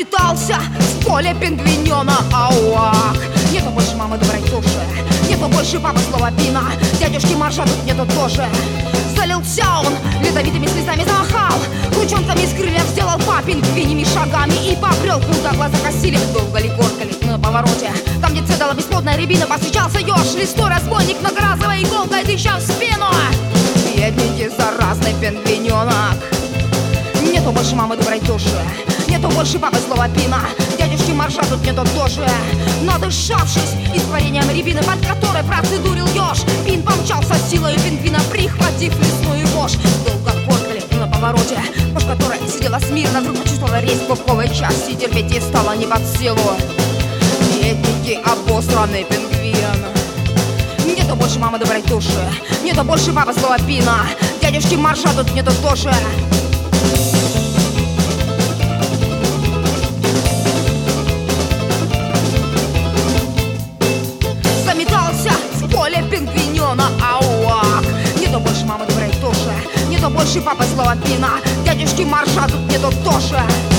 Заметался в поле пингвинёна ауак. Нету больше мамы доброй туши, нету больше папы слова пина. Дядюшки Марша тут нету тоже. Залился он, ледовитыми слезами замахал, ручонками с крыльев сделал по пингвиньими шагами и побрел, куда глаза косили. Долго ли, горько ли на повороте, там, где цедала бесплодная рябина, повстречался еж, листой разбойник многоразовой иголкой тыча в спину. Бедненький заразный пингвинёнок. Нету больше мамы доброй души, нету больше папы слова пина. Дядюшки Марша тут нету тоже. Надышавшись испарением рябины, под которой процедурил еж, Пин помчался силой пингвина, прихватив лесную вошь. Долго коркали на повороте, вошь которая сидела смирно, вдруг почувствовала резь в пупковой части, терпеть ей стало не под силу. Бедненький обосранный пингвин. Нету больше мамы доброй души, нету больше папы слова пина. Дядюшки Марша тут нету тоже. Заметался в поле пингвинёна ауак. Нету больше мамы доброй души, нету больше папы слова пина. Дядюшки Марша тут нету тоже.